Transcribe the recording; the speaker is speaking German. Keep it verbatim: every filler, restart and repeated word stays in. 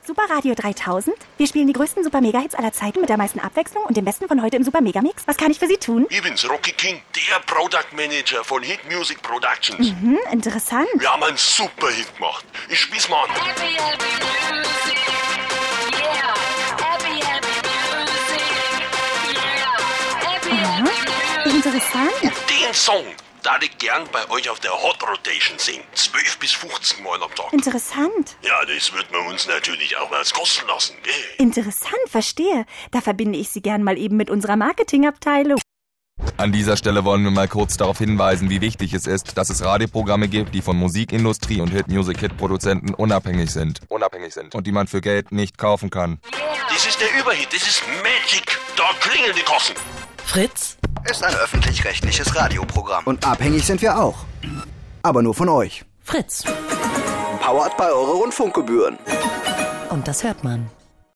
Super Radio dreitausend? Wir spielen die größten Super-Mega-Hits aller Zeiten mit der meisten Abwechslung und dem Besten von heute im Super-Mega-Mix. Was kann ich für Sie tun? Ich bin's, Rocky King, der Product Manager von Hit Music Productions. Mhm, interessant. Wir haben einen super Hit gemacht. Ich spiel's mal an. Happy, happy music. Yeah. Happy, happy music. Yeah. Happy, happy music. Interessant. Und den Song darf ich gern bei euch auf der Hot Rotation singen. zwölf bis fünfzehn Mal am Tag. Interessant. Ja, das wird man uns natürlich auch was kosten lassen, gell? Interessant, verstehe. Da verbinde ich Sie gern mal eben mit unserer Marketingabteilung. An dieser Stelle wollen wir mal kurz darauf hinweisen, wie wichtig es ist, dass es Radioprogramme gibt, die von Musikindustrie und Hit-Music-Hit-Produzenten unabhängig sind. Unabhängig sind. Und die man für Geld nicht kaufen kann. Das ist der Überhit, das ist Magic. Da klingeln die Kassen. Fritz ist ein öffentlich-rechtliches Radioprogramm. Und abhängig sind wir auch. Aber nur von euch. Fritz. Powered bei eure Rundfunkgebühren. Und das hört man.